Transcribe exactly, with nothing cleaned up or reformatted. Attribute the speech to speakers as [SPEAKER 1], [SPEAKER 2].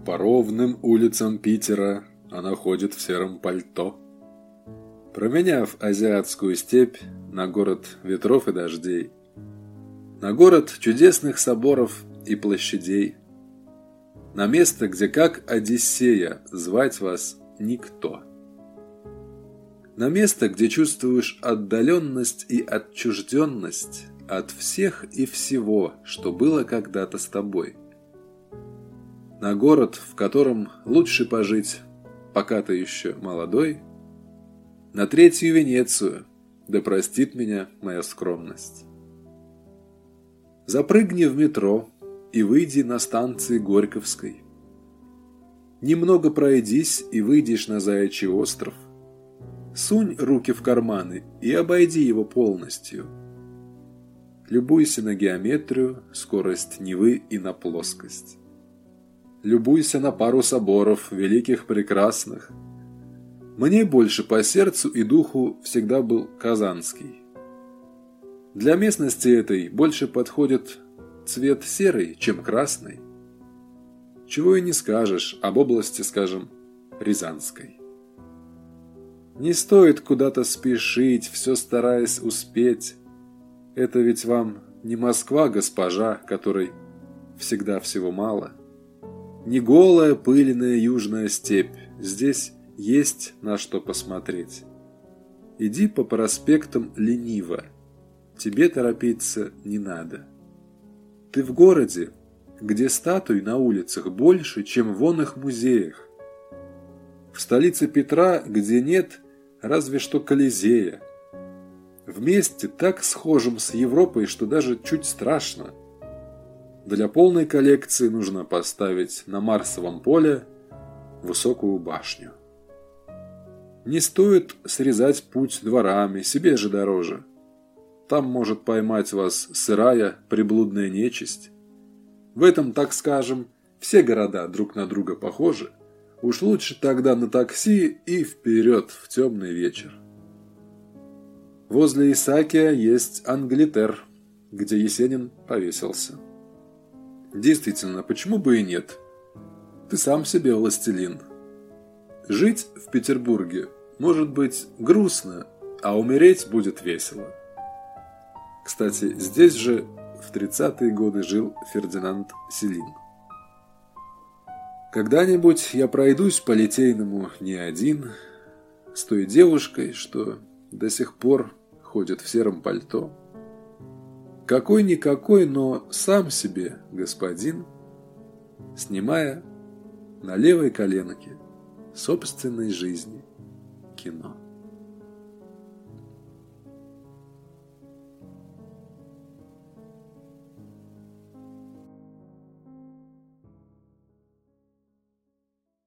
[SPEAKER 1] По ровным улицам Питера она ходит в сером пальто, променяв азиатскую степь на город ветров и дождей, на город чудесных соборов и площадей, на место, где, как Одиссея, звать вас никто, на место, где чувствуешь отдаленность и отчужденность от всех и всего, что было когда-то с тобой, на город, в котором лучше пожить, пока ты еще молодой, на третью Венецию, да простит меня моя скромность. Запрыгни в метро и выйди на станции Горьковской. Немного пройдись и выйдешь на Заячий остров. Сунь руки в карманы и обойди его полностью. Любуйся на геометрию, скорость Невы и на плоскость. Любуйся на пару соборов, великих прекрасных. Мне больше по сердцу и духу всегда был Казанский. Для местности этой больше подходит цвет серый, чем красный. Чего и не скажешь об области, скажем, Рязанской. Не стоит куда-то спешить, все стараясь успеть. Это ведь вам не Москва, госпожа, которой всегда всего мало. Не голая пыльная южная степь. Здесь есть на что посмотреть. Иди по проспектам лениво. Тебе торопиться не надо. Ты в городе, где статуй на улицах больше, чем в оных музеях. В столице Петра, где нет разве что Колизея. В месте так схожем с Европой, что даже чуть страшно. Для полной коллекции нужно поставить на Марсовом поле высокую башню. Не стоит срезать путь дворами, себе же дороже. Там может поймать вас сырая приблудная нечисть. В этом, так скажем, все города друг на друга похожи. Уж лучше тогда на такси и вперед в темный вечер. Возле Исаакия есть Англитер, где Есенин повесился. Действительно, почему бы и нет? Ты сам себе властелин. Жить в Петербурге может быть грустно, а умереть будет весело. Кстати, здесь же в тридцатые годы жил Фердинанд Селин. Когда-нибудь я пройдусь по Литейному не один, с той девушкой, что до сих пор ходит в сером пальто. Какой-никакой, но сам себе господин, снимая на левой коленке собственной жизни кино.